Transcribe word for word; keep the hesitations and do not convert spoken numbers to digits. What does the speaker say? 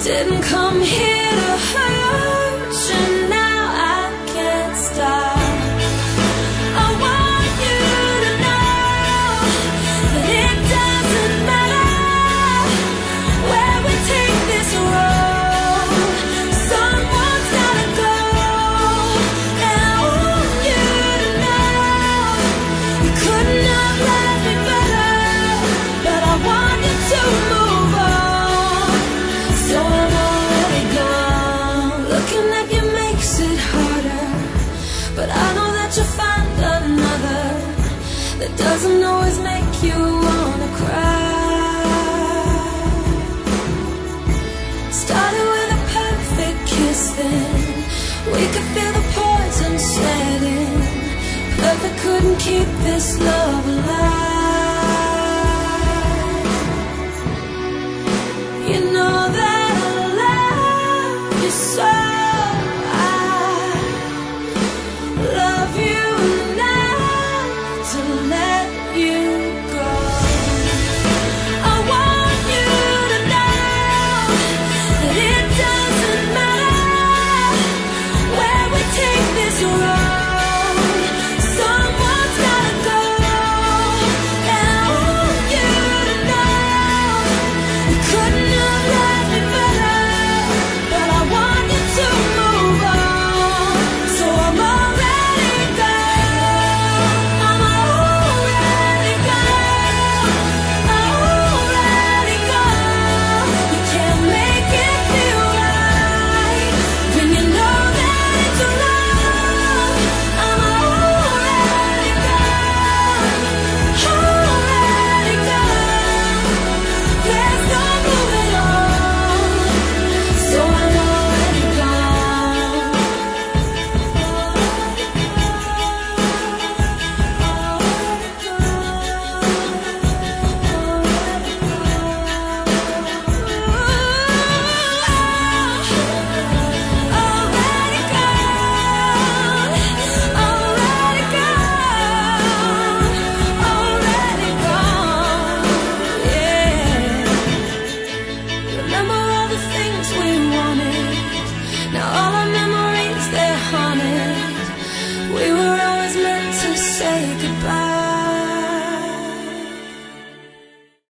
Didn't come here to hurt you, now I can't stop. I want you to know that it doesn't matter where we take this road, someone's gotta go. And I want you to know you couldn't have loved me better, but I want you to move on. So I'm already gone. Looking at you makes it harder, but I know that you'll find another that doesn't always make you wanna cry. Started with a perfect kiss, then we could feel the poison setting. Perfect couldn't keep this love alive.